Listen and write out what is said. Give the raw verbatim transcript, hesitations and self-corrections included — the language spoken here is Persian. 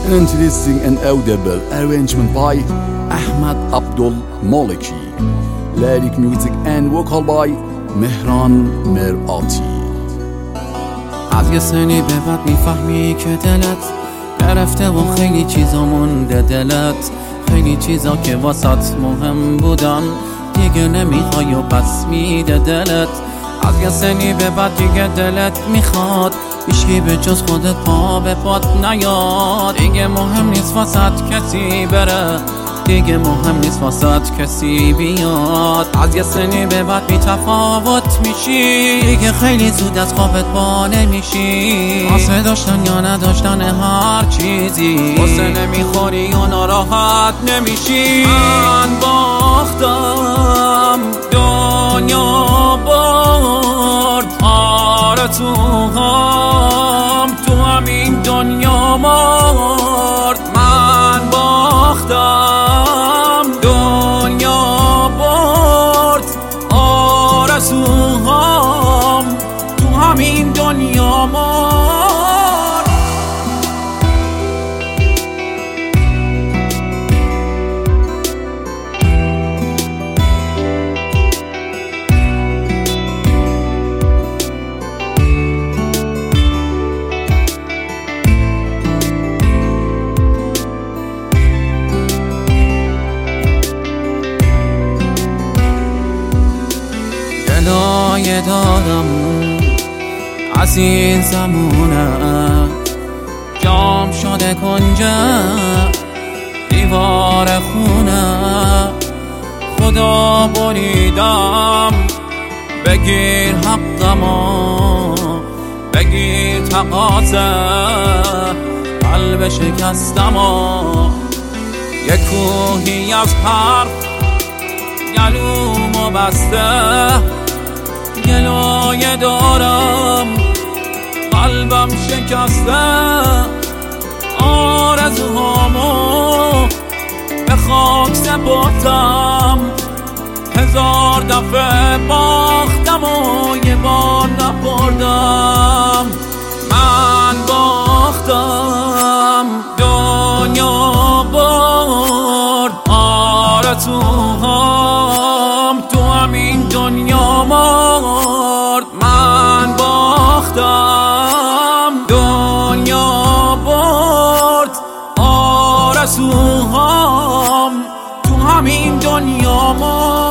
An interesting and audible arrangement by Ahmad Abdul Maliki. Lyric music and vocal by Mehran Merati. از یه سنی به بعد میفهمی که دلت گرفته و خیلی چیزا مونده دلت، خیلی چیزا که واسط مهم بودن دیگه نمیخوای و پس میده دلت. از یه سنی به بعد دیگه دلت میخواد هیچکی به جز خودت پا به پات نیاد. دیگه مهم نیست واسط کسی بره، دیگه مهم نیست واسط کسی بیاد. از یه سنی به بعد بی تفاوت میشی، دیگه خیلی زود از خوابت با نمیشی. واسه داشتن یا نداشتن هر چیزی واسه نمیخوری و ناراحت نمیشی. من باختم دنیا برد، آره تو هم تو همین دنیا مرد. من باختم دنیا برد، آرزوهام تو همین دنیا مرد. گلایه دارم از این زمونه، جام شده کنجه دیوار خونه. خدا بریدم بگیر حقمو، بگیر تقاضا قلب شکستمو. یک کوهی از حرف گلومو بسته، گلایه دارم قلبم شکسته. آرزوهامو به خاک سپردم، هزار دفعه باختم و یه بار نبردم. من باختم دنیا برد، آرزوهام تو همین دنیا مرد. من باختم دنیا برد، آرزوهام تو همین دنیا مرد.